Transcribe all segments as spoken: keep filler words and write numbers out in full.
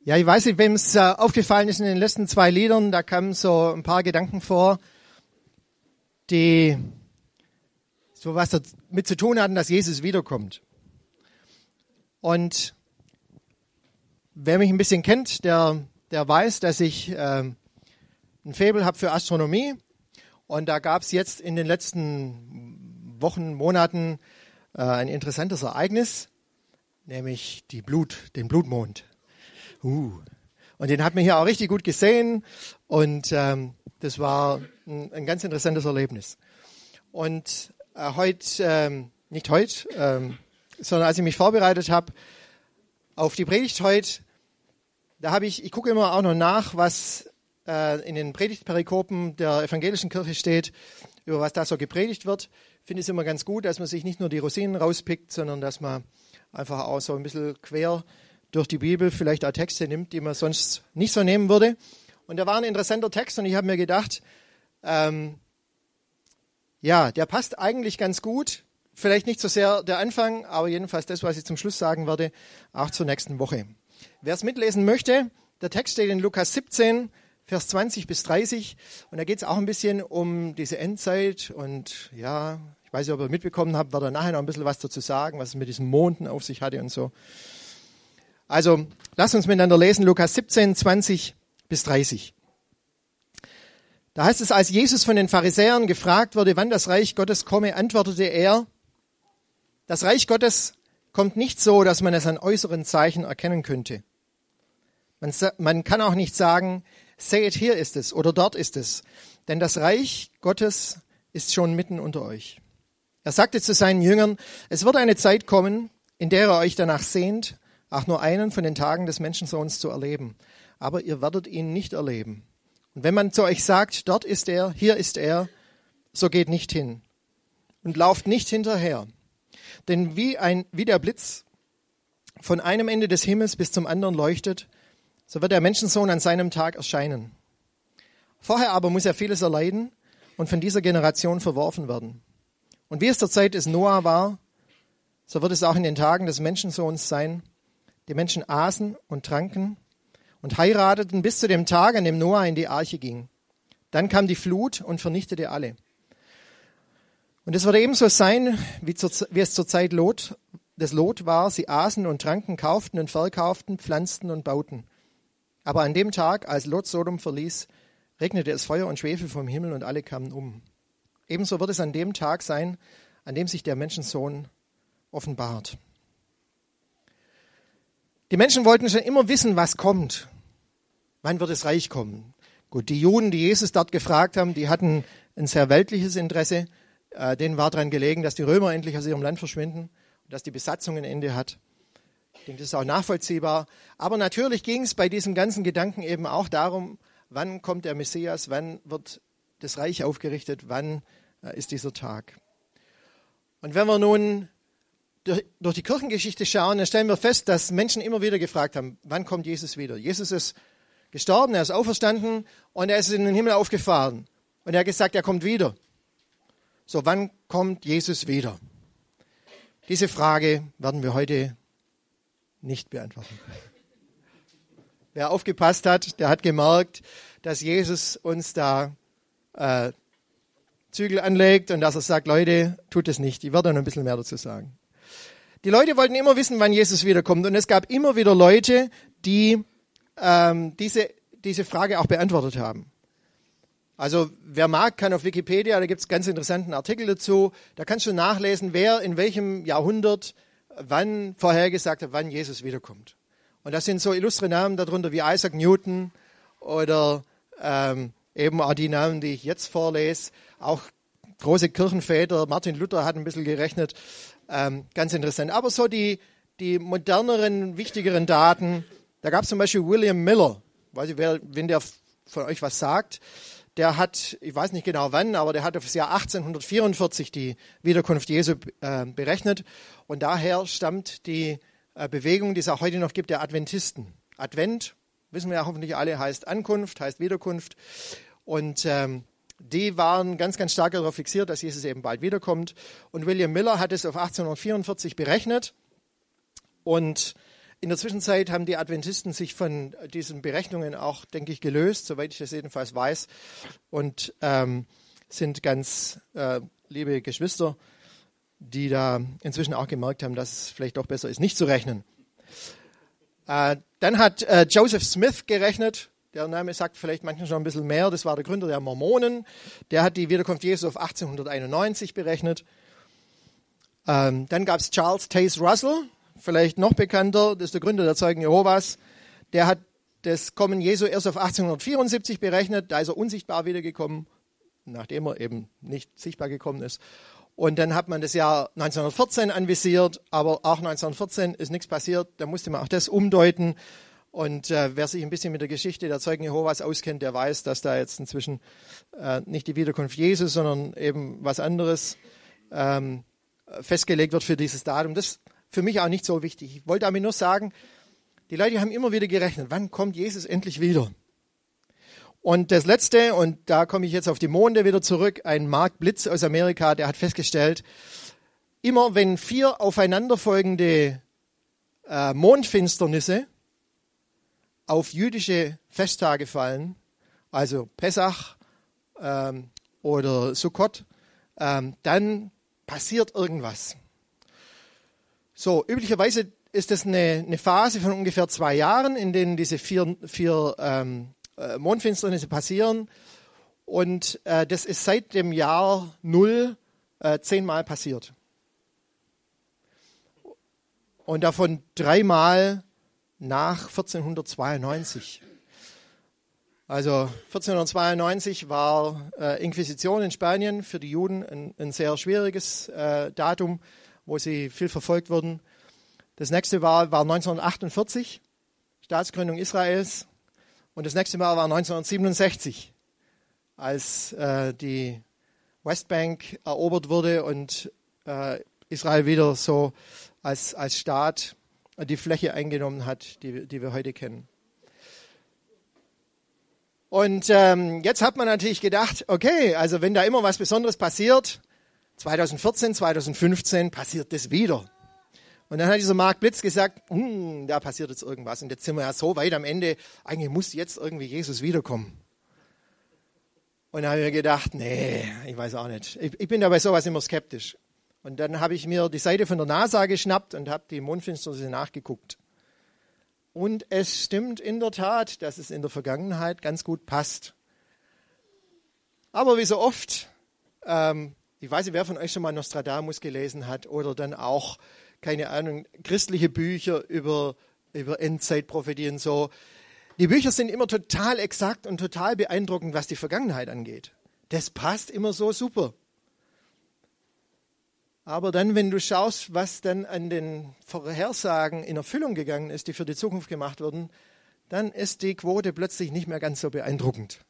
Ja, ich weiß nicht, wem es äh, aufgefallen ist in den letzten zwei Liedern, da kamen so ein paar Gedanken vor, die so was damit zu tun hatten, dass Jesus wiederkommt. Und wer mich ein bisschen kennt, der, der weiß, dass ich äh, ein Faible habe für Astronomie. Und da gab es jetzt in den letzten Wochen, Monaten äh, ein interessantes Ereignis, nämlich die Blut, den Blutmond. Uh. Und den hat man hier auch richtig gut gesehen und ähm, das war ein, ein ganz interessantes Erlebnis. Und äh, heute, ähm, nicht heute, ähm, sondern als ich mich vorbereitet habe auf die Predigt heute, da habe ich, ich gucke immer auch noch nach, was äh, in den Predigtperikopen der evangelischen Kirche steht, über was da so gepredigt wird. Ich finde es immer ganz gut, dass man sich nicht nur die Rosinen rauspickt, sondern dass man einfach auch so ein bisschen quer durch die Bibel vielleicht auch Texte nimmt, die man sonst nicht so nehmen würde. Und da war ein interessanter Text und ich habe mir gedacht, ähm, ja, der passt eigentlich ganz gut. Vielleicht nicht so sehr der Anfang, aber jedenfalls das, was ich zum Schluss sagen werde, auch zur nächsten Woche. Wer es mitlesen möchte, der Text steht in Lukas siebzehn, Vers zwanzig bis dreißig. Und da geht es auch ein bisschen um diese Endzeit. Und ja, ich weiß nicht, ob ihr mitbekommen habt, werde nachher noch ein bisschen was dazu sagen, was es mit diesen Monden auf sich hatte und so. Also, lasst uns miteinander lesen, Lukas siebzehn, zwanzig bis dreißig. Da heißt es, als Jesus von den Pharisäern gefragt wurde, wann das Reich Gottes komme, antwortete er, das Reich Gottes kommt nicht so, dass man es an äußeren Zeichen erkennen könnte. Man, man kann auch nicht sagen, seht, hier ist es oder dort ist es, denn das Reich Gottes ist schon mitten unter euch. Er sagte zu seinen Jüngern, es wird eine Zeit kommen, in der ihr euch danach sehnt, auch nur einen von den Tagen des Menschensohns zu erleben. Aber ihr werdet ihn nicht erleben. Und wenn man zu euch sagt, dort ist er, hier ist er, so geht nicht hin und lauft nicht hinterher. Denn wie, ein, wie der Blitz von einem Ende des Himmels bis zum anderen leuchtet, so wird der Menschensohn an seinem Tag erscheinen. Vorher aber muss er vieles erleiden und von dieser Generation verworfen werden. Und wie es zur Zeit des Noah war, so wird es auch in den Tagen des Menschensohns sein. Die Menschen aßen und tranken und heirateten bis zu dem Tag, an dem Noah in die Arche ging. Dann kam die Flut und vernichtete alle. Und es wird ebenso sein, wie, zur, wie es zur Zeit Lot, des Lot war. Sie aßen und tranken, kauften und verkauften, pflanzten und bauten. Aber an dem Tag, als Lot Sodom verließ, regnete es Feuer und Schwefel vom Himmel und alle kamen um. Ebenso wird es an dem Tag sein, an dem sich der Menschensohn offenbart. Die Menschen wollten schon immer wissen, was kommt. Wann wird das Reich kommen? Gut, die Juden, die Jesus dort gefragt haben, die hatten ein sehr weltliches Interesse. Äh, denen war daran gelegen, dass die Römer endlich aus ihrem Land verschwinden und dass die Besatzung ein Ende hat. Ich denke, das ist auch nachvollziehbar. Aber natürlich ging es bei diesem ganzen Gedanken eben auch darum, wann kommt der Messias, wann wird das Reich aufgerichtet, wann äh, ist dieser Tag. Und wenn wir nun durch, durch die Kirchengeschichte schauen, dann stellen wir fest, dass Menschen immer wieder gefragt haben, wann kommt Jesus wieder? Jesus ist gestorben, er ist auferstanden und er ist in den Himmel aufgefahren. Und er hat gesagt, er kommt wieder. So, wann kommt Jesus wieder? Diese Frage werden wir heute nicht beantworten. Wer aufgepasst hat, der hat gemerkt, dass Jesus uns da äh, Zügel anlegt und dass er sagt, Leute, tut es nicht. Ich werde noch ein bisschen mehr dazu sagen. Die Leute wollten immer wissen, wann Jesus wiederkommt. Und es gab immer wieder Leute, die ähm, diese, diese Frage auch beantwortet haben. Also wer mag, kann auf Wikipedia, da gibt es ganz interessanten Artikel dazu. Da kannst du nachlesen, wer in welchem Jahrhundert wann vorhergesagt hat, wann Jesus wiederkommt. Und das sind so illustre Namen darunter wie Isaac Newton oder ähm, eben auch die Namen, die ich jetzt vorlese. Auch große Kirchenväter, Martin Luther hat ein bisschen gerechnet. Ähm, ganz interessant. Aber so die, die moderneren, wichtigeren Daten, da gab es zum Beispiel William Miller. Weiß ich, wer, wenn der von euch was sagt. Der hat, ich weiß nicht genau wann, aber der hat auf das Jahr achtzehnhundertvierundvierzig die Wiederkunft Jesu äh, berechnet. Und daher stammt die äh, Bewegung, die es auch heute noch gibt, der Adventisten. Advent, wissen wir ja hoffentlich alle, heißt Ankunft, heißt Wiederkunft. Und ähm, die waren ganz, ganz stark darauf fixiert, dass Jesus eben bald wiederkommt. Und William Miller hat es auf achtzehnhundertvierundvierzig berechnet. Und In der Zwischenzeit haben die Adventisten sich von diesen Berechnungen auch, denke ich, gelöst, soweit ich das jedenfalls weiß, und ähm, sind ganz äh, liebe Geschwister, die da inzwischen auch gemerkt haben, dass es vielleicht doch besser ist, nicht zu rechnen. Äh, dann hat äh, Joseph Smith gerechnet. Der Name sagt vielleicht manchen schon ein bisschen mehr. Das war der Gründer der Mormonen. Der hat die Wiederkunft Jesu auf achtzehnhunderteinundneunzig berechnet. Ähm, dann gab es Charles Taze Russell, vielleicht noch bekannter. Das ist der Gründer der Zeugen Jehovas. Der hat das Kommen Jesu erst auf achtzehnhundertvierundsiebzig berechnet. Da ist er unsichtbar wiedergekommen, nachdem er eben nicht sichtbar gekommen ist. Und dann hat man das Jahr neunzehnhundertvierzehn anvisiert, aber auch neunzehnhundertvierzehn ist nichts passiert. Da musste man auch das umdeuten. Und äh, wer sich ein bisschen mit der Geschichte der Zeugen Jehovas auskennt, der weiß, dass da jetzt inzwischen äh, nicht die Wiederkunft Jesu, sondern eben was anderes ähm, festgelegt wird für dieses Datum. Das ist für mich auch nicht so wichtig. Ich wollte damit nur sagen, die Leute haben immer wieder gerechnet, wann kommt Jesus endlich wieder? Und das Letzte, und da komme ich jetzt auf die Monde wieder zurück, ein Mark Blitz aus Amerika, der hat festgestellt, immer wenn vier aufeinanderfolgende äh, Mondfinsternisse auf jüdische Festtage fallen, also Pessach ähm, oder Sukkot, ähm, dann passiert irgendwas. So, üblicherweise ist das eine, eine Phase von ungefähr zwei Jahren, in denen diese vier, vier ähm, äh, Mondfinsternisse passieren. Und äh, das ist seit dem Jahr Null äh, zehnmal passiert. Und davon dreimal nach vierzehnhundertzweiundneunzig. Also vierzehnhundertzweiundneunzig war äh, Inquisition in Spanien für die Juden ein, ein sehr schwieriges äh, Datum, wo sie viel verfolgt wurden. Das nächste war, war neunzehnhundertachtundvierzig, Staatsgründung Israels. Und das nächste Mal war neunzehnhundertsiebenundsechzig, als äh, die Westbank erobert wurde und äh, Israel wieder so als, als Staat die Fläche eingenommen hat, die, die wir heute kennen. Und ähm, jetzt hat man natürlich gedacht, okay, also wenn da immer was Besonderes passiert, zweitausendvierzehn, zweitausendfünfzehn passiert das wieder. Und dann hat dieser Mark Blitz gesagt, hm, da passiert jetzt irgendwas. Und jetzt sind wir ja so weit am Ende, eigentlich muss jetzt irgendwie Jesus wiederkommen. Und dann habe ich mir gedacht, nee, ich weiß auch nicht. Ich, ich bin da bei sowas immer skeptisch. Und dann habe ich mir die Seite von der NASA geschnappt und habe die Mondfinsternisse nachgeguckt. Und es stimmt in der Tat, dass es in der Vergangenheit ganz gut passt. Aber wie so oft, ähm, ich weiß nicht, wer von euch schon mal Nostradamus gelesen hat oder dann auch, keine Ahnung, christliche Bücher über, über Endzeitprophetien so. Die Bücher sind immer total exakt und total beeindruckend, was die Vergangenheit angeht. Das passt immer so super. Aber dann, wenn du schaust, was dann an den Vorhersagen in Erfüllung gegangen ist, die für die Zukunft gemacht wurden, dann ist die Quote plötzlich nicht mehr ganz so beeindruckend.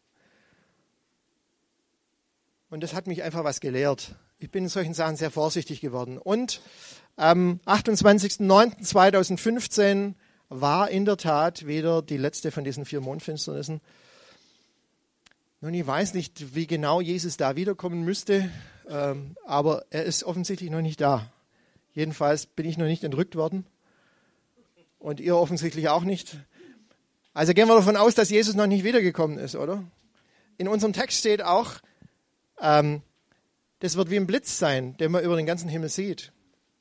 Und das hat mich einfach was gelehrt. Ich bin in solchen Sachen sehr vorsichtig geworden. Und am achtundzwanzigsten neunten zweitausendfünfzehn war in der Tat wieder die letzte von diesen vier Mondfinsternissen. Nun, ich weiß nicht, wie genau Jesus da wiederkommen müsste, ähm, aber er ist offensichtlich noch nicht da. Jedenfalls bin ich noch nicht entrückt worden und ihr offensichtlich auch nicht. Also gehen wir davon aus, dass Jesus noch nicht wiedergekommen ist, oder? In unserem Text steht auch, ähm, das wird wie ein Blitz sein, den man über den ganzen Himmel sieht.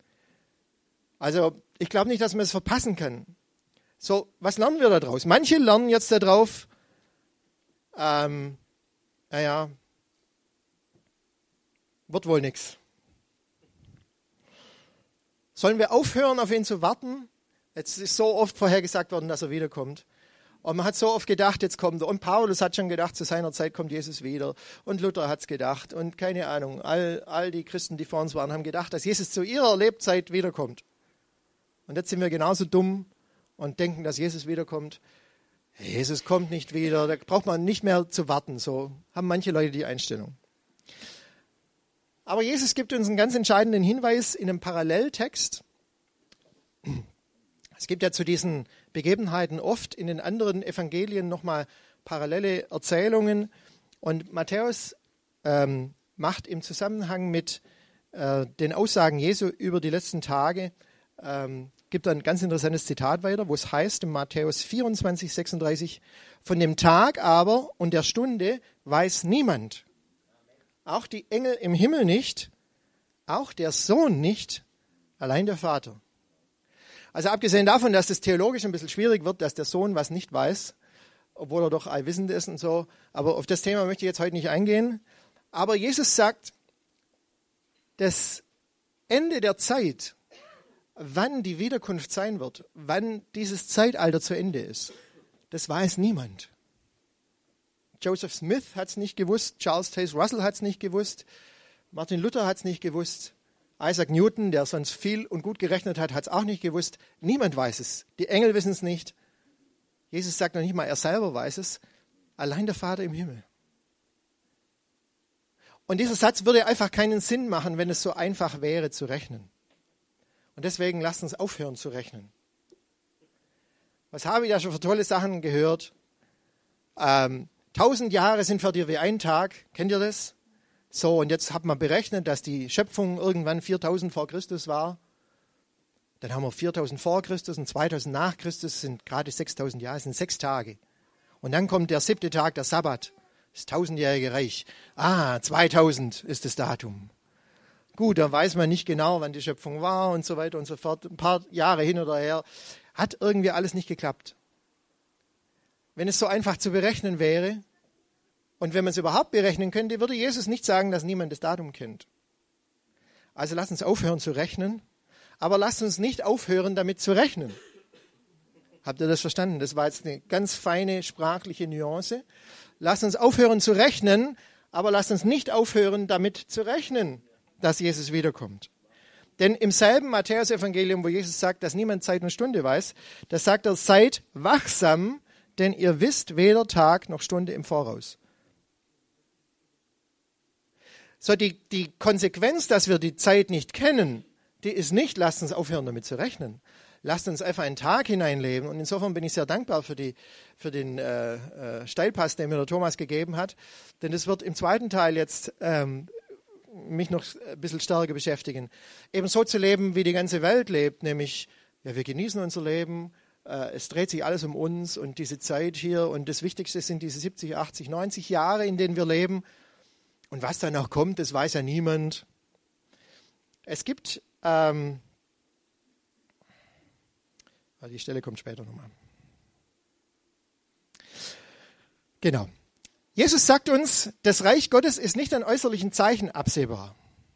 Also ich glaube nicht, dass man es verpassen kann. So, was lernen wir daraus? Manche lernen jetzt darauf, ähm, naja, wird wohl nichts. Sollen wir aufhören, auf ihn zu warten? Jetzt ist so oft vorhergesagt worden, dass er wiederkommt. Und man hat so oft gedacht, jetzt kommt er. Und Paulus hat schon gedacht, zu seiner Zeit kommt Jesus wieder. Und Luther hat es gedacht. Und keine Ahnung, all, all die Christen, die vor uns waren, haben gedacht, dass Jesus zu ihrer Lebzeit wiederkommt. Und jetzt sind wir genauso dumm und denken, dass Jesus wiederkommt. Jesus kommt nicht wieder, da braucht man nicht mehr zu warten. So haben manche Leute die Einstellung. Aber Jesus gibt uns einen ganz entscheidenden Hinweis in einem Paralleltext. Es gibt ja zu diesen Begebenheiten oft in den anderen Evangelien nochmal parallele Erzählungen. Und Matthäus ähm, macht im Zusammenhang mit äh, den Aussagen Jesu über die letzten Tage ähm, gibt ein ganz interessantes Zitat weiter, wo es heißt in Matthäus vierundzwanzig, sechsunddreißig, von dem Tag aber und der Stunde weiß niemand, auch die Engel im Himmel nicht, auch der Sohn nicht, allein der Vater. Also abgesehen davon, dass das theologisch ein bisschen schwierig wird, dass der Sohn was nicht weiß, obwohl er doch allwissend ist und so, aber auf das Thema möchte ich jetzt heute nicht eingehen. Aber Jesus sagt, das Ende der Zeit, wann die Wiederkunft sein wird, wann dieses Zeitalter zu Ende ist, das weiß niemand. Joseph Smith hat es nicht gewusst, Charles Taze Russell hat es nicht gewusst, Martin Luther hat es nicht gewusst, Isaac Newton, der sonst viel und gut gerechnet hat, hat es auch nicht gewusst. Niemand weiß es. Die Engel wissen es nicht. Jesus sagt noch nicht mal, er selber weiß es. Allein der Vater im Himmel. Und dieser Satz würde einfach keinen Sinn machen, wenn es so einfach wäre zu rechnen. Und deswegen lasst uns aufhören zu rechnen. Was habe ich da schon für tolle Sachen gehört? Ähm, tausend Jahre sind für dir wie ein Tag. Kennt ihr das? So, und jetzt hat man berechnet, dass die Schöpfung irgendwann viertausend vor Christus war. Dann haben wir viertausend vor Christus und zweitausend nach Christus, sind gerade sechstausend Jahre, sind sechs Tage. Und dann kommt der siebte Tag, der Sabbat, das tausendjährige Reich. Ah, zweitausend ist das Datum. Gut, dann weiß man nicht genau, wann die Schöpfung war und so weiter und so fort. Ein paar Jahre hin oder her. Hat irgendwie alles nicht geklappt. Wenn es so einfach zu berechnen wäre, und wenn man es überhaupt berechnen könnte, würde Jesus nicht sagen, dass niemand das Datum kennt. Also lasst uns aufhören zu rechnen, aber lasst uns nicht aufhören, damit zu rechnen. Habt ihr das verstanden? Das war jetzt eine ganz feine sprachliche Nuance. Lasst uns aufhören zu rechnen, aber lasst uns nicht aufhören, damit zu rechnen, dass Jesus wiederkommt. Denn im selben Matthäus-Evangelium, wo Jesus sagt, dass niemand Zeit und Stunde weiß, da sagt er, seid wachsam, denn ihr wisst weder Tag noch Stunde im Voraus. So, die, die Konsequenz, dass wir die Zeit nicht kennen, die ist nicht, lasst uns aufhören, damit zu rechnen. Lasst uns einfach einen Tag hineinleben. Und insofern bin ich sehr dankbar für, die, für den äh, äh, Steilpass, den mir der Thomas gegeben hat. Denn das wird im zweiten Teil jetzt ähm, mich noch ein bisschen stärker beschäftigen. Eben so zu leben, wie die ganze Welt lebt, nämlich, ja, wir genießen unser Leben, äh, es dreht sich alles um uns und diese Zeit hier. Und das Wichtigste sind diese siebzig, achtzig, neunzig Jahre, in denen wir leben. Und was dann noch kommt, das weiß ja niemand. Es gibt, ähm, die Stelle kommt später nochmal. Genau. Jesus sagt uns, das Reich Gottes ist nicht an äußerlichen Zeichen absehbar.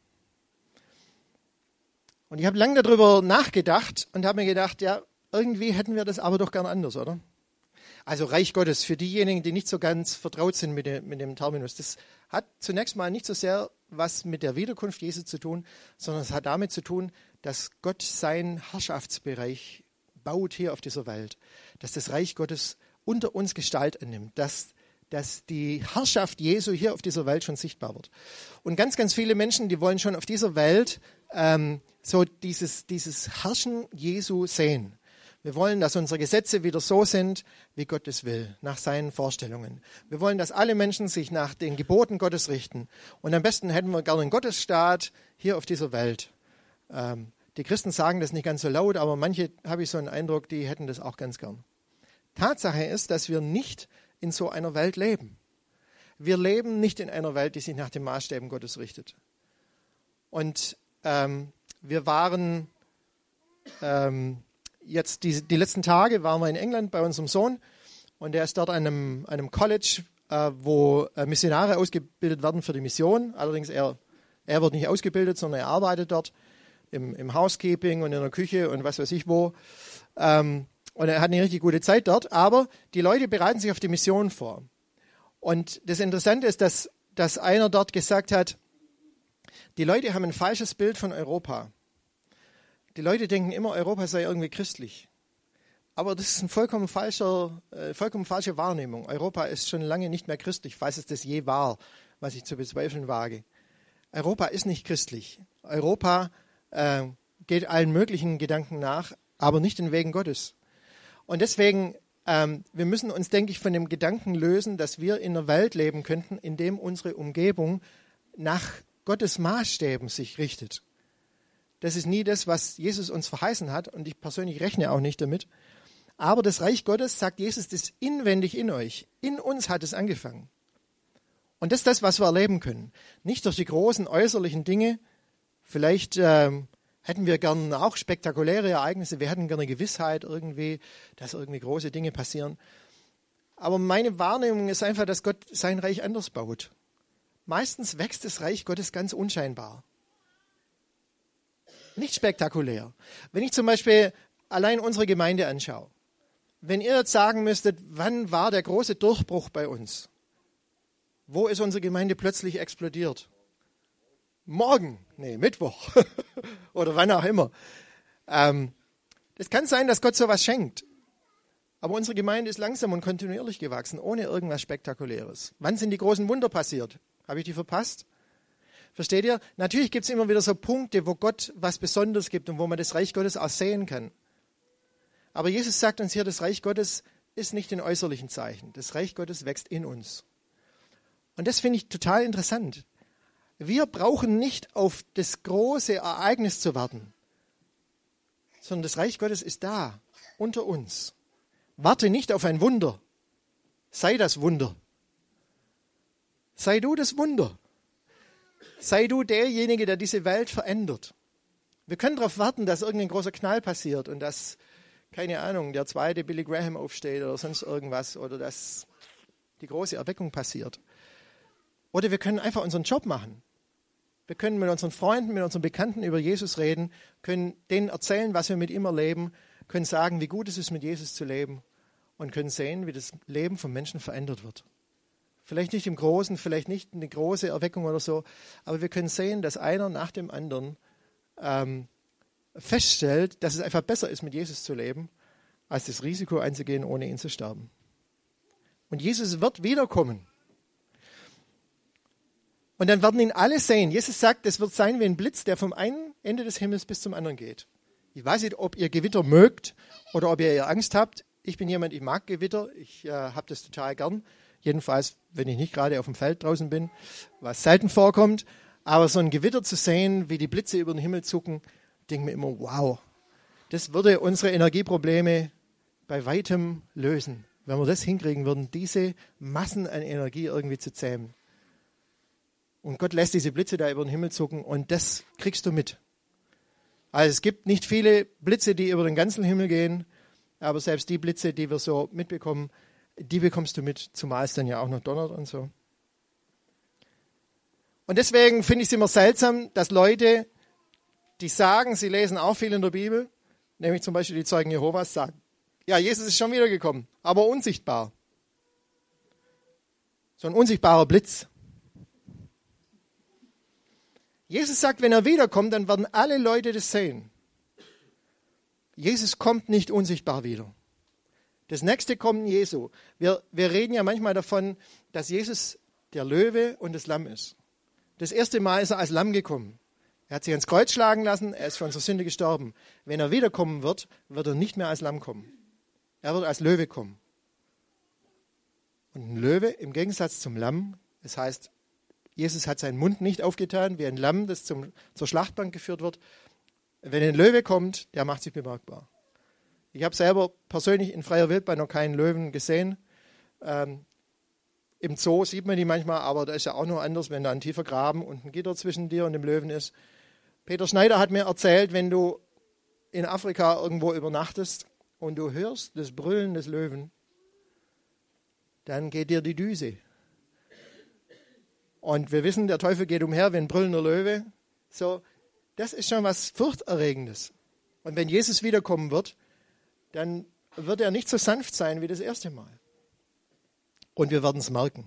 Und ich habe lange darüber nachgedacht und habe mir gedacht, ja, irgendwie hätten wir das aber doch gern anders, oder? Also Reich Gottes, für diejenigen, die nicht so ganz vertraut sind mit dem, mit dem Terminus, das hat zunächst mal nicht so sehr was mit der Wiederkunft Jesu zu tun, sondern es hat damit zu tun, dass Gott seinen Herrschaftsbereich baut hier auf dieser Welt, dass das Reich Gottes unter uns Gestalt annimmt, dass, dass die Herrschaft Jesu hier auf dieser Welt schon sichtbar wird. Und ganz, ganz viele Menschen, die wollen schon auf dieser Welt ähm, so dieses, dieses Herrschen Jesu sehen. Wir wollen, dass unsere Gesetze wieder so sind, wie Gott es will, nach seinen Vorstellungen. Wir wollen, dass alle Menschen sich nach den Geboten Gottes richten. Und am besten hätten wir gerne einen Gottesstaat hier auf dieser Welt. Ähm, die Christen sagen das nicht ganz so laut, aber manche, habe ich so einen Eindruck, die hätten das auch ganz gern. Tatsache ist, dass wir nicht in so einer Welt leben. Wir leben nicht in einer Welt, die sich nach den Maßstäben Gottes richtet. Und ähm, wir waren... Ähm, Jetzt die, die letzten Tage waren wir in England bei unserem Sohn und der ist dort an einem, einem College, äh, wo äh, Missionare ausgebildet werden für die Mission. Allerdings er, er wird nicht ausgebildet, sondern er arbeitet dort im, im Housekeeping und in der Küche und was weiß ich wo. Ähm, und er hat eine richtig gute Zeit dort, aber die Leute bereiten sich auf die Mission vor. Und das Interessante ist, dass, dass einer dort gesagt hat, die Leute haben ein falsches Bild von Europa. Die Leute denken immer, Europa sei irgendwie christlich. Aber das ist eine vollkommen, falscher, äh, vollkommen falsche Wahrnehmung. Europa ist schon lange nicht mehr christlich, falls es das je war, was ich zu bezweifeln wage. Europa ist nicht christlich. Europa äh, geht allen möglichen Gedanken nach, aber nicht den Wegen Gottes. Und deswegen, ähm, wir müssen uns, denke ich, von dem Gedanken lösen, dass wir in einer Welt leben könnten, in dem unsere Umgebung nach Gottes Maßstäben sich richtet. Das ist nie das, was Jesus uns verheißen hat. Und ich persönlich rechne auch nicht damit. Aber das Reich Gottes, sagt Jesus, das ist inwendig in euch. In uns hat es angefangen. Und das ist das, was wir erleben können. Nicht durch die großen äußerlichen Dinge. Vielleicht ähm, hätten wir gern auch spektakuläre Ereignisse. Wir hätten gerne Gewissheit irgendwie, dass irgendwie große Dinge passieren. Aber meine Wahrnehmung ist einfach, dass Gott sein Reich anders baut. Meistens wächst das Reich Gottes ganz unscheinbar. Nicht spektakulär. Wenn ich zum Beispiel allein unsere Gemeinde anschaue, wenn ihr jetzt sagen müsstet, wann war der große Durchbruch bei uns? Wo ist unsere Gemeinde plötzlich explodiert? Morgen, nee, Mittwoch oder wann auch immer. Ähm, das kann sein, dass Gott sowas schenkt. Aber unsere Gemeinde ist langsam und kontinuierlich gewachsen, ohne irgendwas Spektakuläres. Wann sind die großen Wunder passiert? Habe ich die verpasst? Versteht ihr? Natürlich gibt es immer wieder so Punkte, wo Gott was Besonderes gibt und wo man das Reich Gottes auch sehen kann. Aber Jesus sagt uns hier, das Reich Gottes ist nicht in äußerlichen Zeichen. Das Reich Gottes wächst in uns. Und das finde ich total interessant. Wir brauchen nicht auf das große Ereignis zu warten, sondern das Reich Gottes ist da, unter uns. Warte nicht auf ein Wunder. Sei das Wunder. Sei du das Wunder. Sei du derjenige, der diese Welt verändert. Wir können darauf warten, dass irgendein großer Knall passiert und dass, keine Ahnung, der zweite Billy Graham aufsteht oder sonst irgendwas oder dass die große Erweckung passiert. Oder wir können einfach unseren Job machen. Wir können mit unseren Freunden, mit unseren Bekannten über Jesus reden, können denen erzählen, was wir mit ihm erleben, können sagen, wie gut es ist, mit Jesus zu leben und können sehen, wie das Leben von Menschen verändert wird. Vielleicht nicht im Großen, vielleicht nicht eine große Erweckung oder so, aber wir können sehen, dass einer nach dem anderen ähm, feststellt, dass es einfach besser ist, mit Jesus zu leben, als das Risiko einzugehen, ohne ihn zu sterben. Und Jesus wird wiederkommen. Und dann werden ihn alle sehen. Jesus sagt, es wird sein wie ein Blitz, der vom einen Ende des Himmels bis zum anderen geht. Ich weiß nicht, ob ihr Gewitter mögt oder ob ihr Angst habt. Ich bin jemand, ich mag Gewitter. Ich äh, habe das total gern. Jedenfalls, wenn ich nicht gerade auf dem Feld draußen bin, was selten vorkommt. Aber so ein Gewitter zu sehen, wie die Blitze über den Himmel zucken, denke mir immer, wow, das würde unsere Energieprobleme bei weitem lösen, wenn wir das hinkriegen würden, diese Massen an Energie irgendwie zu zähmen. Und Gott lässt diese Blitze da über den Himmel zucken und das kriegst du mit. Also es gibt nicht viele Blitze, die über den ganzen Himmel gehen, aber selbst die Blitze, die wir so mitbekommen, die bekommst du mit, zumal es dann ja auch noch donnert und so. Und deswegen finde ich es immer seltsam, dass Leute, die sagen, sie lesen auch viel in der Bibel, nämlich zum Beispiel die Zeugen Jehovas, sagen, ja, Jesus ist schon wiedergekommen, aber unsichtbar. So ein unsichtbarer Blitz. Jesus sagt, wenn er wiederkommt, dann werden alle Leute das sehen. Jesus kommt nicht unsichtbar wieder. Das nächste Kommen Jesu. Wir, wir reden ja manchmal davon, dass Jesus der Löwe und das Lamm ist. Das erste Mal ist er als Lamm gekommen. Er hat sich ans Kreuz schlagen lassen, er ist für unsere Sünde gestorben. Wenn er wiederkommen wird, wird er nicht mehr als Lamm kommen. Er wird als Löwe kommen. Und ein Löwe im Gegensatz zum Lamm, das heißt, Jesus hat seinen Mund nicht aufgetan, wie ein Lamm, das zum, zur Schlachtbank geführt wird. Wenn ein Löwe kommt, der macht sich bemerkbar. Ich habe selber persönlich in freier Wildbahn noch keinen Löwen gesehen. Ähm, Im Zoo sieht man die manchmal, aber da ist ja auch nur anders, wenn da ein tiefer Graben und ein Gitter zwischen dir und dem Löwen ist. Peter Schneider hat mir erzählt, wenn du in Afrika irgendwo übernachtest und du hörst das Brüllen des Löwen, dann geht dir die Düse. Und wir wissen, der Teufel geht umher wie ein brüllender Löwe. So, das ist schon was Furchterregendes. Und wenn Jesus wiederkommen wird, dann wird er nicht so sanft sein wie das erste Mal. Und wir werden es merken.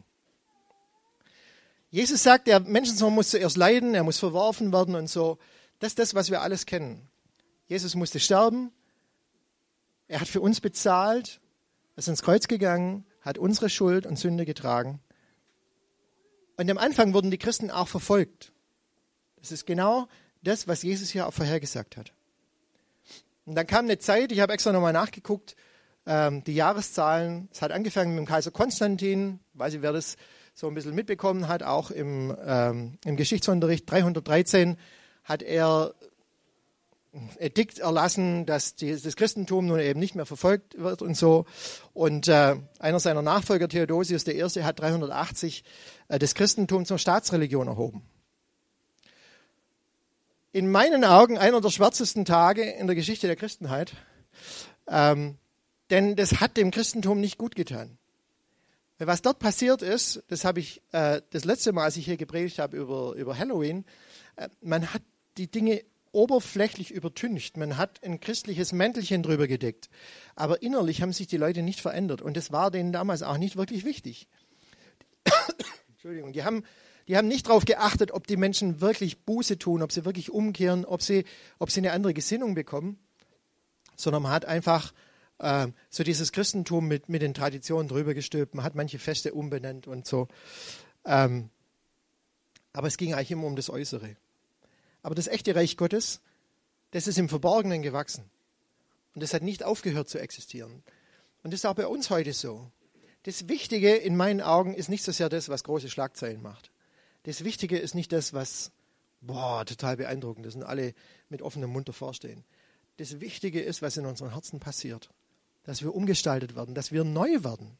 Jesus sagt, der Menschensohn muss zuerst leiden, er muss verworfen werden und so. Das ist das, was wir alles kennen. Jesus musste sterben, er hat für uns bezahlt, er ist ins Kreuz gegangen, hat unsere Schuld und Sünde getragen. Und am Anfang wurden die Christen auch verfolgt. Das ist genau das, was Jesus hier auch vorhergesagt hat. Und dann kam eine Zeit, ich habe extra nochmal nachgeguckt, ähm, die Jahreszahlen, es hat angefangen mit dem Kaiser Konstantin, weiß ich, wer das so ein bisschen mitbekommen hat, auch im, ähm, im Geschichtsunterricht, dreihundertdreizehn hat er Edikt erlassen, dass die, das Christentum nun eben nicht mehr verfolgt wird und so. Und äh, einer seiner Nachfolger, Theodosius der Erste, hat dreihundertachtzig äh, das Christentum zur Staatsreligion erhoben. In meinen Augen einer der schwärzesten Tage in der Geschichte der Christenheit, ähm, denn das hat dem Christentum nicht gut getan. Weil was dort passiert ist, das habe ich äh, das letzte Mal, als ich hier gepredigt habe über, über Halloween, äh, man hat die Dinge oberflächlich übertüncht. Man hat ein christliches Mäntelchen drüber gedeckt. Aber innerlich haben sich die Leute nicht verändert. Und das war denen damals auch nicht wirklich wichtig. Entschuldigung. Die haben, die haben nicht darauf geachtet, ob die Menschen wirklich Buße tun, ob sie wirklich umkehren, ob sie, ob sie eine andere Gesinnung bekommen. Sondern man hat einfach äh, so dieses Christentum mit, mit den Traditionen drüber gestülpt. Man hat manche Feste umbenannt und so. Ähm, aber es ging eigentlich immer um das Äußere. Aber das echte Reich Gottes, das ist im Verborgenen gewachsen. Und das hat nicht aufgehört zu existieren. Und das ist auch bei uns heute so. Das Wichtige in meinen Augen ist nicht so sehr das, was große Schlagzeilen macht. Das Wichtige ist nicht das, was boah, total beeindruckend ist und alle mit offenem Mund davor stehen. Das Wichtige ist, was in unseren Herzen passiert. Dass wir umgestaltet werden, dass wir neu werden.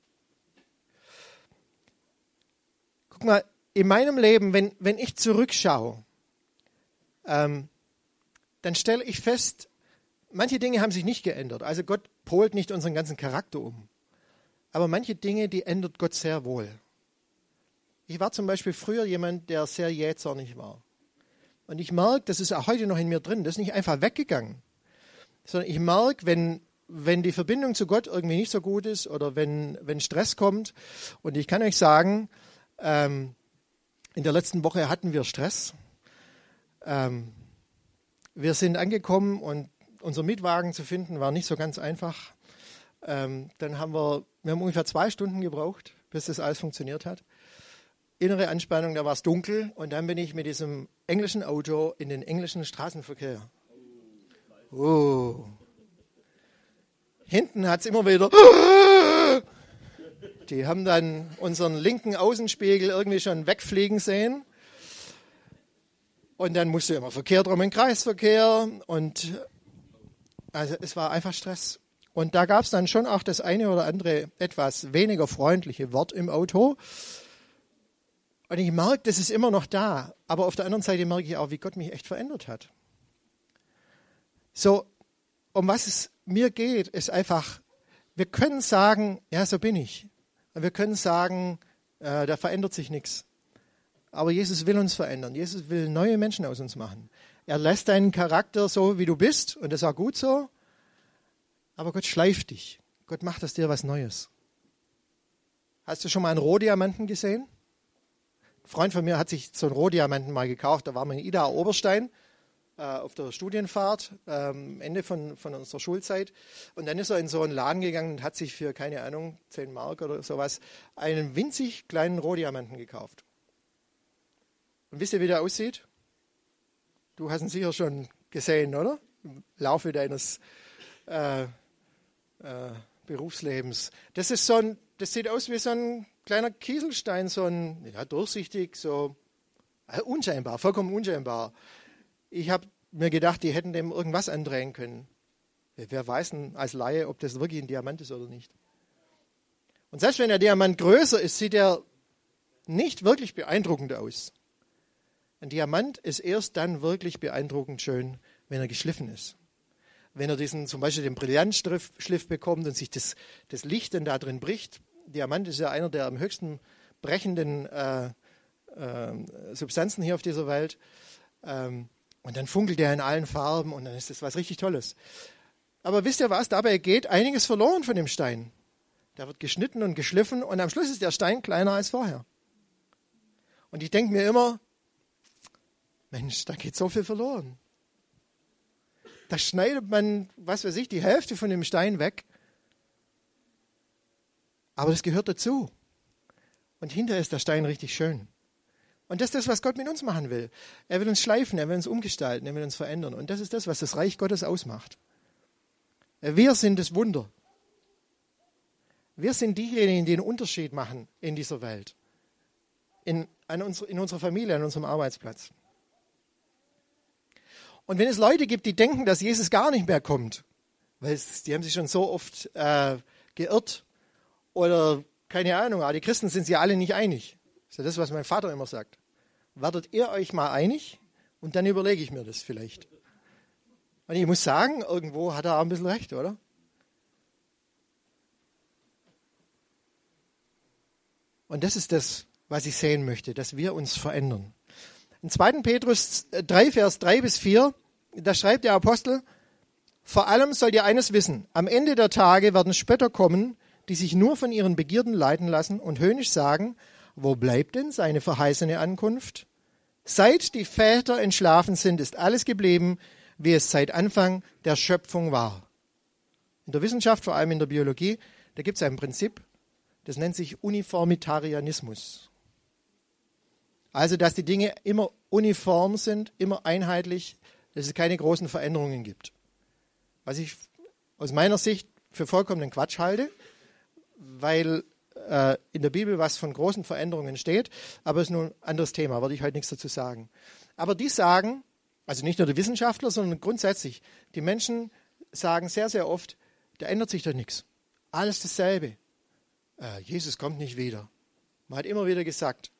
Guck mal, in meinem Leben, wenn, wenn ich zurückschaue, Ähm, dann stelle ich fest, manche Dinge haben sich nicht geändert. Also Gott polt nicht unseren ganzen Charakter um. Aber manche Dinge, die ändert Gott sehr wohl. Ich war zum Beispiel früher jemand, der sehr jähzornig war. Und ich merke, das ist auch heute noch in mir drin, das ist nicht einfach weggegangen. Sondern ich merke, wenn, wenn die Verbindung zu Gott irgendwie nicht so gut ist oder wenn, wenn Stress kommt. Und ich kann euch sagen, ähm, in der letzten Woche hatten wir Stress. Ähm, wir sind angekommen und unser Mietwagen zu finden war nicht so ganz einfach. Ähm, dann haben wir, wir haben ungefähr zwei Stunden gebraucht, bis das alles funktioniert hat. Innere Anspannung, da war es dunkel und dann bin ich mit diesem englischen Auto in den englischen Straßenverkehr. Oh. Hinten hat es immer wieder. Die haben dann unseren linken Außenspiegel irgendwie schon wegfliegen sehen. Und dann musste immer Verkehr drum in Kreisverkehr und also es war einfach Stress. Und da gab es dann schon auch das eine oder andere etwas weniger freundliche Wort im Auto. Und ich merke, das ist immer noch da. Aber auf der anderen Seite merke ich auch, wie Gott mich echt verändert hat. So, um was es mir geht, ist einfach, wir können sagen, ja, so bin ich. Und wir können sagen, äh, da verändert sich nichts. Aber Jesus will uns verändern. Jesus will neue Menschen aus uns machen. Er lässt deinen Charakter so, wie du bist. Und das ist auch gut so. Aber Gott schleift dich. Gott macht aus dir was Neues. Hast du schon mal einen Rohdiamanten gesehen? Ein Freund von mir hat sich so einen Rohdiamanten mal gekauft. Da waren wir in Ida Oberstein äh, auf der Studienfahrt, ähm, Ende von, von unserer Schulzeit. Und dann ist er in so einen Laden gegangen und hat sich für, keine Ahnung, zehn Mark oder sowas, einen winzig kleinen Rohdiamanten gekauft. Und wisst ihr, wie der aussieht? Du hast ihn sicher schon gesehen, oder? Im Laufe deines äh, äh, Berufslebens. Das ist so ein, das sieht aus wie so ein kleiner Kieselstein, so ein, ja, durchsichtig, so äh, unscheinbar, vollkommen unscheinbar. Ich habe mir gedacht, die hätten dem irgendwas andrehen können. Wer weiß denn als Laie, ob das wirklich ein Diamant ist oder nicht. Und selbst wenn der Diamant größer ist, sieht er nicht wirklich beeindruckend aus. Ein Diamant ist erst dann wirklich beeindruckend schön, wenn er geschliffen ist. Wenn er diesen, zum Beispiel den Brillantschliff bekommt und sich das, das Licht dann da drin bricht. Diamant ist ja einer der am höchsten brechenden äh, äh, Substanzen hier auf dieser Welt. Ähm, und dann funkelt er in allen Farben und dann ist das was richtig Tolles. Aber wisst ihr was, dabei geht einiges verloren von dem Stein. Der wird geschnitten und geschliffen und am Schluss ist der Stein kleiner als vorher. Und ich denke mir immer, Mensch, da geht so viel verloren. Da schneidet man, was weiß ich, die Hälfte von dem Stein weg. Aber das gehört dazu. Und hinterher ist der Stein richtig schön. Und das ist das, was Gott mit uns machen will. Er will uns schleifen, er will uns umgestalten, er will uns verändern. Und das ist das, was das Reich Gottes ausmacht. Wir sind das Wunder. Wir sind diejenigen, die einen Unterschied machen in dieser Welt. In, an unser, in unserer Familie, an unserem Arbeitsplatz. Und wenn es Leute gibt, die denken, dass Jesus gar nicht mehr kommt, weil es, die haben sich schon so oft äh, geirrt oder keine Ahnung, aber die Christen sind sich alle nicht einig. Das ist ja das, was mein Vater immer sagt. Werdet ihr euch mal einig und dann überlege ich mir das vielleicht. Und ich muss sagen, irgendwo hat er auch ein bisschen recht, oder? Und das ist das, was ich sehen möchte, dass wir uns verändern. In zweiten Petrus drei, Vers drei bis vier, da schreibt der Apostel, vor allem sollt ihr eines wissen, am Ende der Tage werden Spötter kommen, die sich nur von ihren Begierden leiten lassen und höhnisch sagen, wo bleibt denn seine verheißene Ankunft? Seit die Väter entschlafen sind, ist alles geblieben, wie es seit Anfang der Schöpfung war. In der Wissenschaft, vor allem in der Biologie, da gibt es ein Prinzip, das nennt sich Uniformitarianismus. Also, dass die Dinge immer uniform sind, immer einheitlich, dass es keine großen Veränderungen gibt. Was ich aus meiner Sicht für vollkommenen Quatsch halte, weil äh, in der Bibel was von großen Veränderungen steht, aber es ist nur ein anderes Thema, würde ich heute nichts dazu sagen. Aber die sagen, also nicht nur die Wissenschaftler, sondern grundsätzlich, die Menschen sagen sehr, sehr oft, da ändert sich doch nichts. Alles dasselbe. Äh, Jesus kommt nicht wieder. Man hat immer wieder gesagt.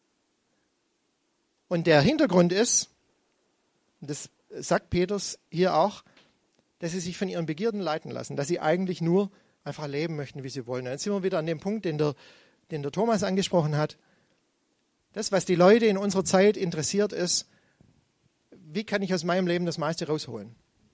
Und der Hintergrund ist, das sagt Petrus hier auch, dass sie sich von ihren Begierden leiten lassen, dass sie eigentlich nur einfach leben möchten, wie sie wollen. Und jetzt sind wir wieder an dem Punkt, den der, den der Thomas angesprochen hat. Das, was die Leute in unserer Zeit interessiert, ist, wie kann ich aus meinem Leben das meiste rausholen?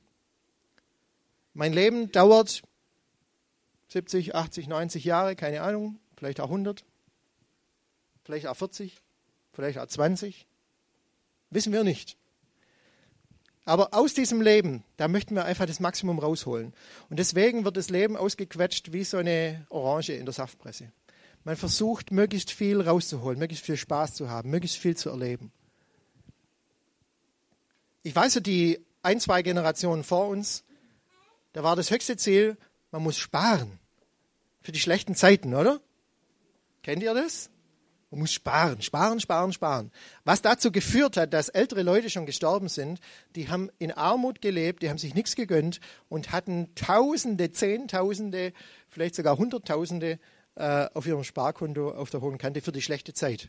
Mein Leben dauert siebzig, achtzig, neunzig Jahre, keine Ahnung, vielleicht auch hundert, vielleicht auch vierzig, vielleicht auch zwanzig. Wissen wir nicht. Aber aus diesem Leben, da möchten wir einfach das Maximum rausholen. Und deswegen wird das Leben ausgequetscht wie so eine Orange in der Saftpresse. Man versucht, möglichst viel rauszuholen, möglichst viel Spaß zu haben, möglichst viel zu erleben. Ich weiß ja, die ein, zwei Generationen vor uns, da war das höchste Ziel, man muss sparen. Für die schlechten Zeiten, oder? Kennt ihr das? Man muss sparen, sparen, sparen, sparen. Was dazu geführt hat, dass ältere Leute schon gestorben sind, die haben in Armut gelebt, die haben sich nichts gegönnt und hatten Tausende, Zehntausende, vielleicht sogar Hunderttausende äh, auf ihrem Sparkonto auf der hohen Kante für die schlechte Zeit.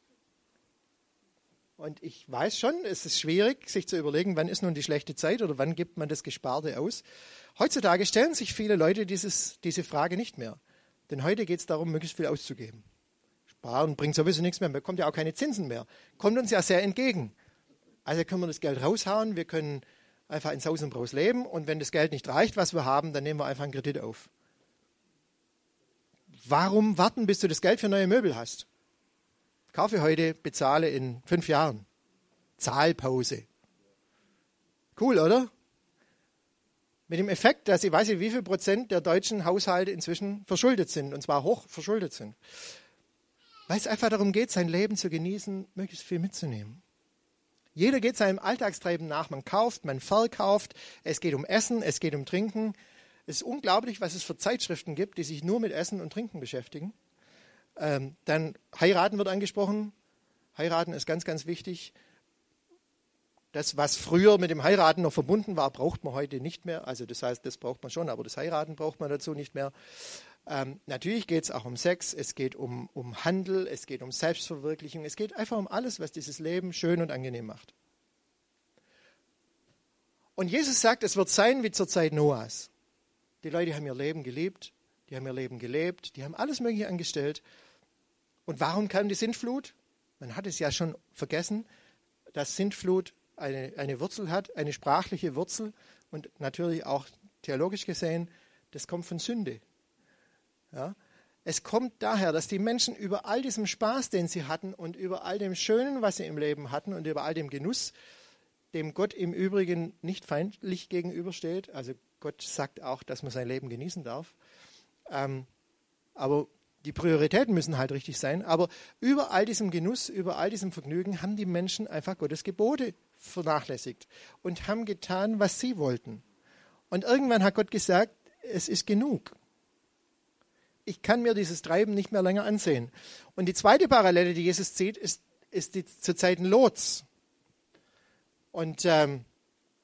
Und ich weiß schon, es ist schwierig, sich zu überlegen, wann ist nun die schlechte Zeit oder wann gibt man das Gesparte aus. Heutzutage stellen sich viele Leute dieses, diese Frage nicht mehr. Denn heute geht es darum, möglichst viel auszugeben. Sparen bringt sowieso nichts mehr, man bekommt ja auch keine Zinsen mehr. Kommt uns ja sehr entgegen. Also können wir das Geld raushauen, wir können einfach in Saus und Braus leben und wenn das Geld nicht reicht, was wir haben, dann nehmen wir einfach einen Kredit auf. Warum warten, bis du das Geld für neue Möbel hast? Kaufe heute, bezahle in fünf Jahren. Zahlpause. Cool, oder? Mit dem Effekt, dass ich weiß nicht, wie viel Prozent der deutschen Haushalte inzwischen verschuldet sind, und zwar hoch verschuldet sind. Weil es einfach darum geht, sein Leben zu genießen, möglichst viel mitzunehmen. Jeder geht seinem Alltagstreiben nach. Man kauft, man verkauft. Es geht um Essen, es geht um Trinken. Es ist unglaublich, was es für Zeitschriften gibt, die sich nur mit Essen und Trinken beschäftigen. Ähm, dann Heiraten wird angesprochen. Heiraten ist ganz, ganz wichtig. Das, was früher mit dem Heiraten noch verbunden war, braucht man heute nicht mehr. Also das heißt, das braucht man schon, aber das Heiraten braucht man dazu nicht mehr. Ähm, natürlich geht es auch um Sex, es geht um, um Handel, es geht um Selbstverwirklichung, es geht einfach um alles, was dieses Leben schön und angenehm macht. Und Jesus sagt, es wird sein wie zur Zeit Noahs. Die Leute haben ihr Leben geliebt, die haben ihr Leben gelebt, die haben alles Mögliche angestellt. Und warum kam die Sintflut? Man hat es ja schon vergessen, dass Sintflut eine, eine Wurzel hat, eine sprachliche Wurzel und natürlich auch theologisch gesehen, das kommt von Sünde. Ja, es kommt daher, dass die Menschen über all diesem Spaß, den sie hatten und über all dem Schönen, was sie im Leben hatten und über all dem Genuss, dem Gott im Übrigen nicht feindlich gegenübersteht. Also Gott sagt auch, dass man sein Leben genießen darf. Ähm, aber die Prioritäten müssen halt richtig sein. Aber über all diesem Genuss, über all diesem Vergnügen haben die Menschen einfach Gottes Gebote vernachlässigt und haben getan, was sie wollten. Und irgendwann hat Gott gesagt, es ist genug. Ich kann mir dieses Treiben nicht mehr länger ansehen. Und die zweite Parallele, die Jesus zieht, ist, ist die zu Zeiten Lots. Und ähm,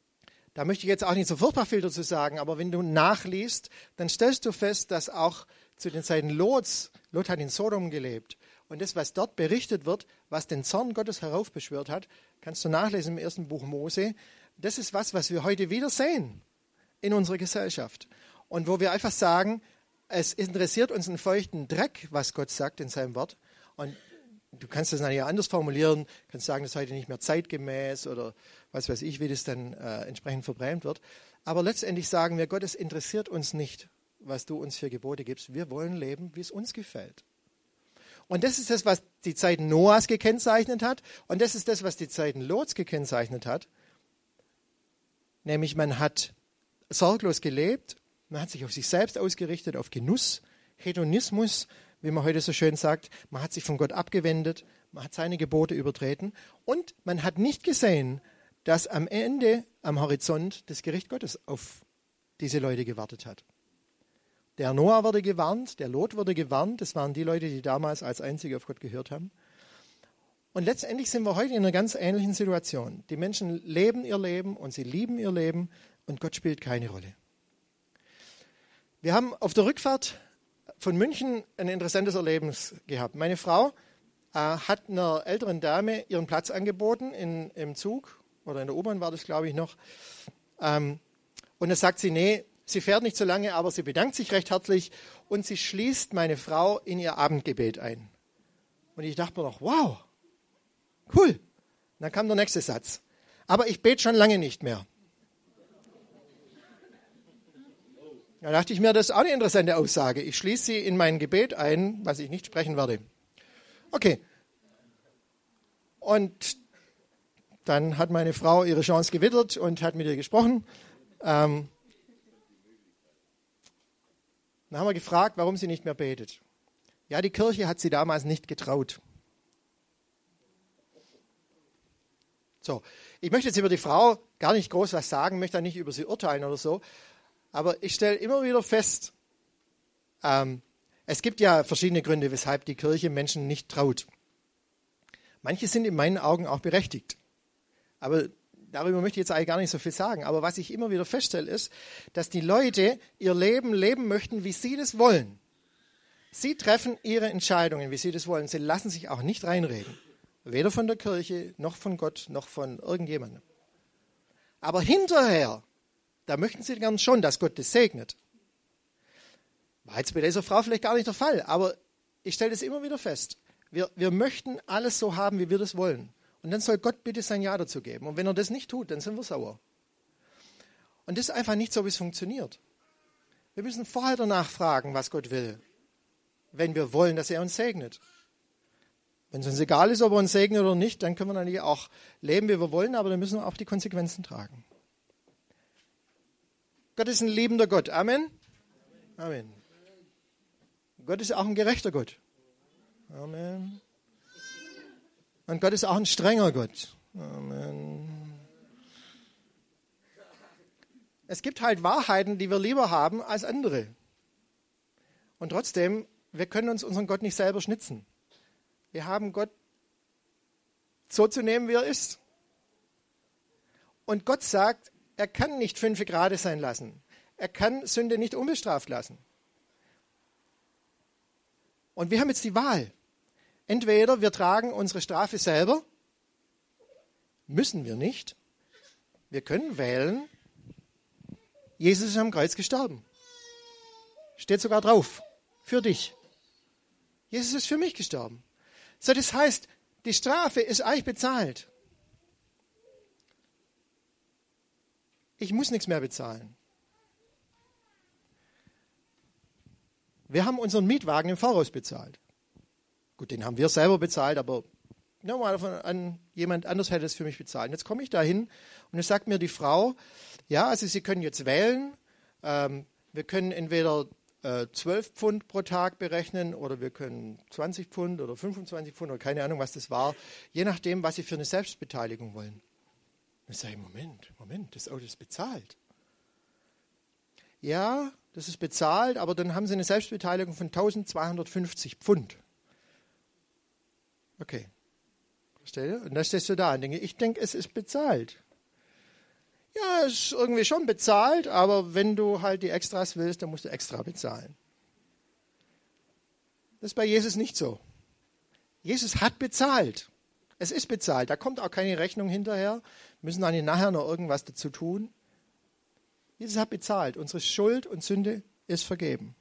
Da möchte ich jetzt auch nicht so furchtbar viel dazu sagen, aber wenn du nachliest, dann stellst du fest, dass auch zu den Zeiten Lots, Lot hat in Sodom gelebt, und das, was dort berichtet wird, was den Zorn Gottes heraufbeschwört hat, kannst du nachlesen im ersten Buch Mose. Das ist was, was wir heute wieder sehen in unserer Gesellschaft. Und wo wir einfach sagen, es interessiert uns einen feuchten Dreck, was Gott sagt in seinem Wort. Und du kannst das nachher anders formulieren, kannst sagen, das ist heute nicht mehr zeitgemäß oder was weiß ich, wie das dann äh, entsprechend verbrämt wird. Aber letztendlich sagen wir, Gott, es interessiert uns nicht, was du uns für Gebote gibst. Wir wollen leben, wie es uns gefällt. Und das ist das, was die Zeiten Noahs gekennzeichnet hat. Und das ist das, was die Zeiten Lots gekennzeichnet hat. Nämlich man hat sorglos gelebt, man hat sich auf sich selbst ausgerichtet, auf Genuss, Hedonismus, wie man heute so schön sagt. Man hat sich von Gott abgewendet, man hat seine Gebote übertreten. Und man hat nicht gesehen, dass am Ende, am Horizont, das Gericht Gottes auf diese Leute gewartet hat. Der Noah wurde gewarnt, der Lot wurde gewarnt. Das waren die Leute, die damals als Einzige auf Gott gehört haben. Und letztendlich sind wir heute in einer ganz ähnlichen Situation. Die Menschen leben ihr Leben und sie lieben ihr Leben und Gott spielt keine Rolle. Wir haben auf der Rückfahrt von München ein interessantes Erlebnis gehabt. Meine Frau äh, hat einer älteren Dame ihren Platz angeboten in, im Zug oder in der U-Bahn war das, glaube ich, noch. Ähm, und da sagt sie, nee, sie fährt nicht so lange, aber sie bedankt sich recht herzlich und sie schließt meine Frau in ihr Abendgebet ein. Und ich dachte mir noch, wow, cool. Und dann kam der nächste Satz. Aber ich bete schon lange nicht mehr. Da dachte ich mir, das ist auch eine interessante Aussage. Ich schließe sie in mein Gebet ein, was ich nicht sprechen werde. Okay. Und dann hat meine Frau ihre Chance gewittert und hat mit ihr gesprochen. Ähm, Dann haben wir gefragt, warum sie nicht mehr betet. Ja, die Kirche hat sie damals nicht getraut. So, ich möchte jetzt über die Frau gar nicht groß was sagen, möchte da nicht über sie urteilen oder so, aber ich stelle immer wieder fest, ähm, es gibt ja verschiedene Gründe, weshalb die Kirche Menschen nicht traut. Manche sind in meinen Augen auch berechtigt, aber darüber möchte ich jetzt eigentlich gar nicht so viel sagen. Aber was ich immer wieder feststelle, ist, dass die Leute ihr Leben leben möchten, wie sie das wollen. Sie treffen ihre Entscheidungen, wie sie das wollen. Sie lassen sich auch nicht reinreden. Weder von der Kirche, noch von Gott, noch von irgendjemandem. Aber hinterher, da möchten sie gern schon, dass Gott das segnet. War jetzt bei dieser Frau vielleicht gar nicht der Fall, aber ich stelle das immer wieder fest. Wir, wir möchten alles so haben, wie wir das wollen. Und dann soll Gott bitte sein Ja dazu geben. Und wenn er das nicht tut, dann sind wir sauer. Und das ist einfach nicht so, wie es funktioniert. Wir müssen vorher danach fragen, was Gott will, wenn wir wollen, dass er uns segnet. Wenn es uns egal ist, ob er uns segnet oder nicht, dann können wir natürlich auch leben, wie wir wollen, aber dann müssen wir auch die Konsequenzen tragen. Gott ist ein liebender Gott. Amen? Amen. Gott ist auch ein gerechter Gott. Amen. Und Gott ist auch ein strenger Gott. Amen. Es gibt halt Wahrheiten, die wir lieber haben als andere. Und trotzdem, wir können uns unseren Gott nicht selber schnitzen. Wir haben Gott so zu nehmen, wie er ist. Und Gott sagt, er kann nicht fünf Grade sein lassen. Er kann Sünde nicht unbestraft lassen. Und wir haben jetzt die Wahl. Entweder wir tragen unsere Strafe selber, müssen wir nicht. Wir können wählen, Jesus ist am Kreuz gestorben. Steht sogar drauf, für dich. Jesus ist für mich gestorben. So, das heißt, die Strafe ist eigentlich bezahlt. Ich muss nichts mehr bezahlen. Wir haben unseren Mietwagen im Voraus bezahlt. Gut, den haben wir selber bezahlt, aber nehmen wir mal davon an, jemand anders hätte es für mich bezahlt. Jetzt komme ich da hin und es sagt mir die Frau, ja, also Sie können jetzt wählen, ähm, wir können entweder äh, zwölf Pfund pro Tag berechnen oder wir können zwanzig Pfund oder fünfundzwanzig Pfund oder keine Ahnung, was das war, je nachdem, was Sie für eine Selbstbeteiligung wollen. Und ich sage, Moment, Moment, das Auto ist bezahlt. Ja, das ist bezahlt, aber dann haben Sie eine Selbstbeteiligung von eintausendzweihundertfünfzig Pfund. Okay. Verstehe? Und dann stehst du da und denke, ich denke, es ist bezahlt. Ja, ist irgendwie schon bezahlt, aber wenn du halt die Extras willst, dann musst du extra bezahlen. Das ist bei Jesus nicht so. Jesus hat bezahlt. Es ist bezahlt. Da kommt auch keine Rechnung hinterher. Wir müssen auch nicht nachher noch irgendwas dazu tun. Jesus hat bezahlt. Unsere Schuld und Sünde ist vergeben.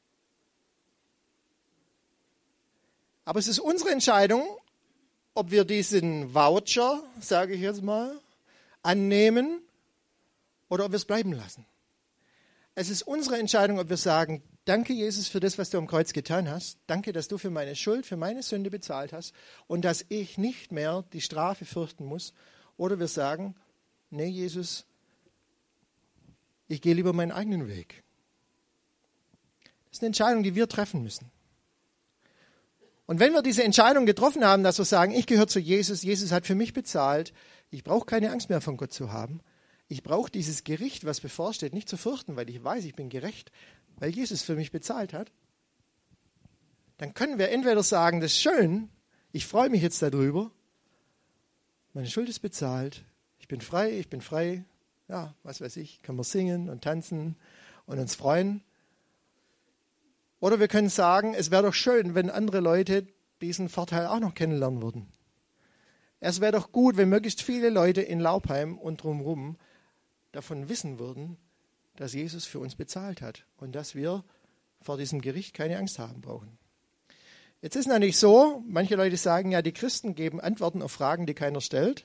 Aber es ist unsere Entscheidung, ob wir diesen Voucher, sage ich jetzt mal, annehmen oder ob wir es bleiben lassen. Es ist unsere Entscheidung, ob wir sagen, danke Jesus für das, was du am Kreuz getan hast. Danke, dass du für meine Schuld, für meine Sünde bezahlt hast und dass ich nicht mehr die Strafe fürchten muss. Oder wir sagen, nee Jesus, ich gehe lieber meinen eigenen Weg. Das ist eine Entscheidung, die wir treffen müssen. Und wenn wir diese Entscheidung getroffen haben, dass wir sagen, ich gehöre zu Jesus, Jesus hat für mich bezahlt, ich brauche keine Angst mehr von Gott zu haben, ich brauche dieses Gericht, was bevorsteht, nicht zu fürchten, weil ich weiß, ich bin gerecht, weil Jesus für mich bezahlt hat, dann können wir entweder sagen, das ist schön, ich freue mich jetzt darüber, meine Schuld ist bezahlt, ich bin frei, ich bin frei, ja, was weiß ich, können wir singen und tanzen und uns freuen. Oder wir können sagen, es wäre doch schön, wenn andere Leute diesen Vorteil auch noch kennenlernen würden. Es wäre doch gut, wenn möglichst viele Leute in Laubheim und drumherum davon wissen würden, dass Jesus für uns bezahlt hat und dass wir vor diesem Gericht keine Angst haben brauchen. Jetzt ist es natürlich so, manche Leute sagen, ja, die Christen geben Antworten auf Fragen, die keiner stellt.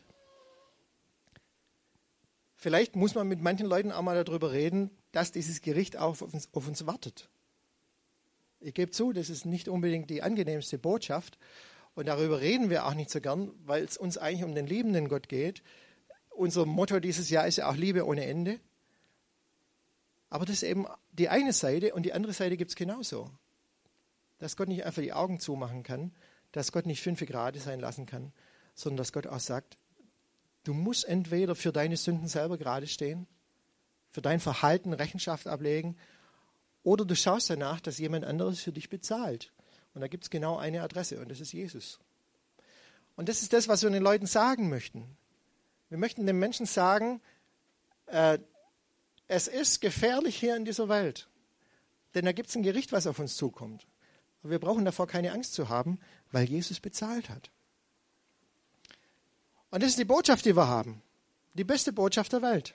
Vielleicht muss man mit manchen Leuten auch mal darüber reden, dass dieses Gericht auch auf uns, auf uns wartet. Ich gebe zu, das ist nicht unbedingt die angenehmste Botschaft und darüber reden wir auch nicht so gern, weil es uns eigentlich um den liebenden Gott geht. Unser Motto dieses Jahr ist ja auch Liebe ohne Ende. Aber das ist eben die eine Seite und die andere Seite gibt es genauso. Dass Gott nicht einfach die Augen zumachen kann, dass Gott nicht fünf Grad sein lassen kann, sondern dass Gott auch sagt, du musst entweder für deine Sünden selber gerade stehen, für dein Verhalten Rechenschaft ablegen, oder du schaust danach, dass jemand anderes für dich bezahlt. Und da gibt es genau eine Adresse und das ist Jesus. Und das ist das, was wir den Leuten sagen möchten. Wir möchten den Menschen sagen, äh, es ist gefährlich hier in dieser Welt, denn da gibt es ein Gericht, was auf uns zukommt. Aber wir brauchen davor keine Angst zu haben, weil Jesus bezahlt hat. Und das ist die Botschaft, die wir haben. Die beste Botschaft der Welt.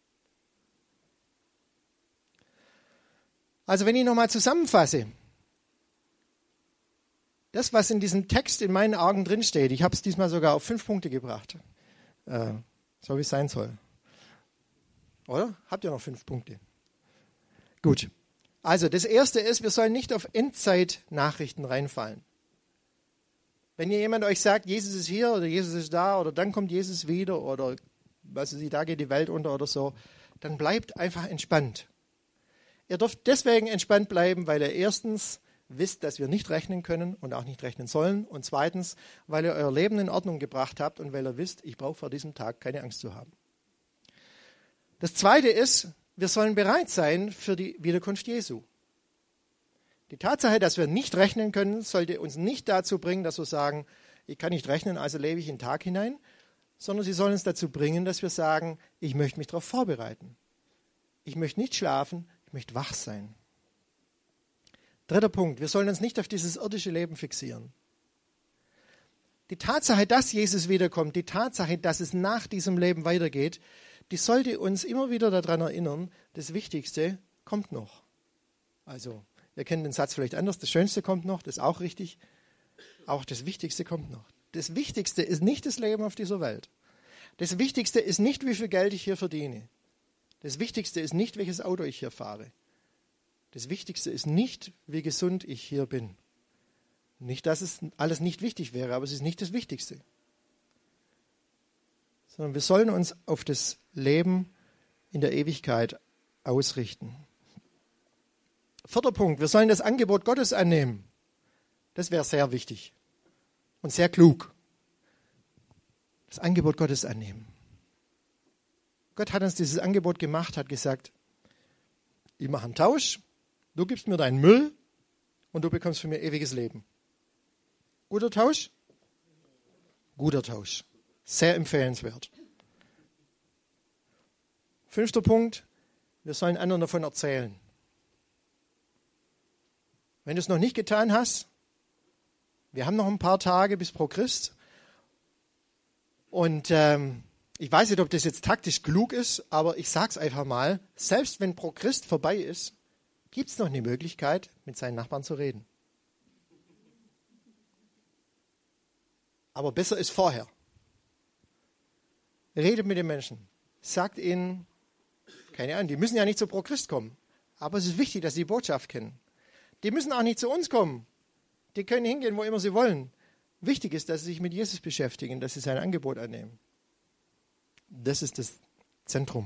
Also wenn ich nochmal zusammenfasse, das, was in diesem Text in meinen Augen drinsteht, ich habe es diesmal sogar auf fünf Punkte gebracht, äh, so wie es sein soll. Oder? Habt ihr noch fünf Punkte? Gut. Also das Erste ist, wir sollen nicht auf Endzeitnachrichten reinfallen. Wenn ihr jemand euch sagt, Jesus ist hier oder Jesus ist da oder dann kommt Jesus wieder oder was weiß ich, da geht die Welt unter oder so, dann bleibt einfach entspannt. Ihr dürft deswegen entspannt bleiben, weil ihr erstens wisst, dass wir nicht rechnen können und auch nicht rechnen sollen und zweitens, weil ihr euer Leben in Ordnung gebracht habt und weil ihr wisst, ich brauche vor diesem Tag keine Angst zu haben. Das Zweite ist, wir sollen bereit sein für die Wiederkunft Jesu. Die Tatsache, dass wir nicht rechnen können, sollte uns nicht dazu bringen, dass wir sagen, ich kann nicht rechnen, also lebe ich in den Tag hinein, sondern sie sollen uns dazu bringen, dass wir sagen, ich möchte mich darauf vorbereiten. Ich möchte nicht schlafen, ich möchte wach sein. Dritter Punkt, wir sollen uns nicht auf dieses irdische Leben fixieren. Die Tatsache, dass Jesus wiederkommt, die Tatsache, dass es nach diesem Leben weitergeht, die sollte uns immer wieder daran erinnern, das Wichtigste kommt noch. Also, wir kennen den Satz vielleicht anders, das Schönste kommt noch, das ist auch richtig, auch das Wichtigste kommt noch. Das Wichtigste ist nicht das Leben auf dieser Welt. Das Wichtigste ist nicht, wie viel Geld ich hier verdiene. Das Wichtigste ist nicht, welches Auto ich hier fahre. Das Wichtigste ist nicht, wie gesund ich hier bin. Nicht, dass es alles nicht wichtig wäre, aber es ist nicht das Wichtigste. Sondern wir sollen uns auf das Leben in der Ewigkeit ausrichten. Vierter Punkt, wir sollen das Angebot Gottes annehmen. Das wäre sehr wichtig und sehr klug. Das Angebot Gottes annehmen. Gott hat uns dieses Angebot gemacht, hat gesagt, ich mache einen Tausch, du gibst mir deinen Müll und du bekommst von mir ewiges Leben. Guter Tausch? Guter Tausch. Sehr empfehlenswert. Fünfter Punkt, wir sollen anderen davon erzählen. Wenn du es noch nicht getan hast, wir haben noch ein paar Tage bis pro Christ. Und ähm, ich weiß nicht, ob das jetzt taktisch klug ist, aber ich sage es einfach mal, selbst wenn pro Christ vorbei ist, gibt es noch eine Möglichkeit, mit seinen Nachbarn zu reden. Aber besser ist vorher. Redet mit den Menschen. Sagt ihnen, keine Ahnung, die müssen ja nicht zu Pro Christ kommen. Aber es ist wichtig, dass sie die Botschaft kennen. Die müssen auch nicht zu uns kommen. Die können hingehen, wo immer sie wollen. Wichtig ist, dass sie sich mit Jesus beschäftigen, dass sie sein Angebot annehmen. Das ist das Zentrum.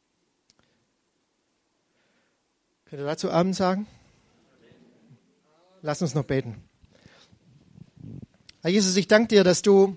Könnt ihr dazu Amen sagen? Lass uns noch beten. Herr Jesus, ich danke dir, dass du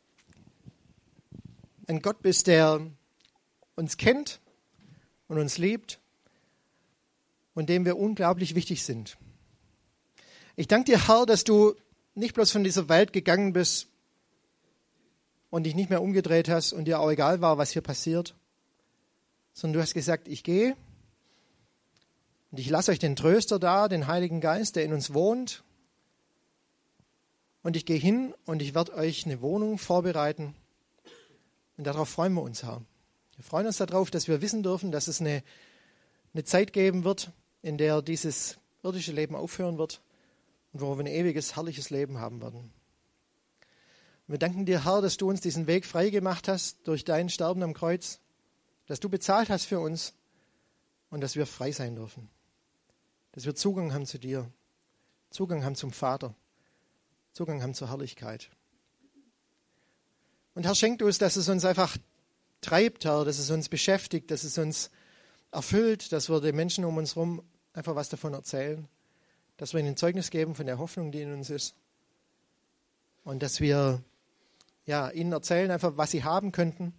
ein Gott bist, der uns kennt und uns liebt und dem wir unglaublich wichtig sind. Ich danke dir, Herr, dass du nicht bloß von dieser Welt gegangen bist und dich nicht mehr umgedreht hast und dir auch egal war, was hier passiert, sondern du hast gesagt, ich gehe und ich lasse euch den Tröster da, den Heiligen Geist, der in uns wohnt. Und ich gehe hin und ich werde euch eine Wohnung vorbereiten. Und darauf freuen wir uns, Herr. Wir freuen uns darauf, dass wir wissen dürfen, dass es eine, eine Zeit geben wird, in der dieses irdische Leben aufhören wird und wo wir ein ewiges, herrliches Leben haben werden. Und wir danken dir, Herr, dass du uns diesen Weg frei gemacht hast durch dein Sterben am Kreuz, dass du bezahlt hast für uns und dass wir frei sein dürfen. Dass wir Zugang haben zu dir, Zugang haben zum Vater. Zugang haben zur Herrlichkeit. Und Herr, schenkt uns, dass es uns einfach treibt, Herr, dass es uns beschäftigt, dass es uns erfüllt, dass wir den Menschen um uns herum einfach was davon erzählen, dass wir ihnen Zeugnis geben von der Hoffnung, die in uns ist und dass wir ja, ihnen erzählen einfach, was sie haben könnten.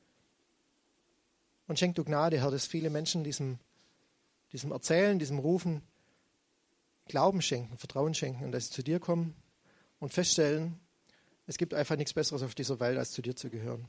Und schenk du Gnade, Herr, dass viele Menschen diesem, diesem Erzählen, diesem Rufen Glauben schenken, Vertrauen schenken und dass sie zu dir kommen und feststellen, es gibt einfach nichts Besseres auf dieser Welt, als zu dir zu gehören.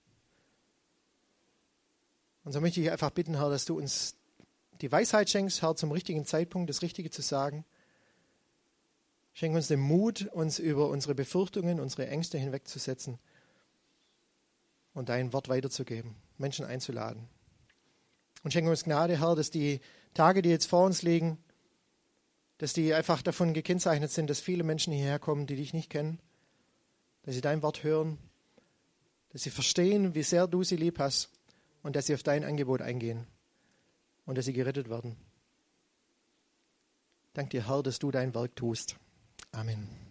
Und so möchte ich einfach bitten, Herr, dass du uns die Weisheit schenkst, Herr, zum richtigen Zeitpunkt das Richtige zu sagen. Schenk uns den Mut, uns über unsere Befürchtungen, unsere Ängste hinwegzusetzen und dein Wort weiterzugeben, Menschen einzuladen. Und schenk uns Gnade, Herr, dass die Tage, die jetzt vor uns liegen, dass die einfach davon gekennzeichnet sind, dass viele Menschen hierher kommen, die dich nicht kennen, dass sie dein Wort hören, dass sie verstehen, wie sehr du sie lieb hast und dass sie auf dein Angebot eingehen und dass sie gerettet werden. Dank dir, Herr, dass du dein Werk tust. Amen.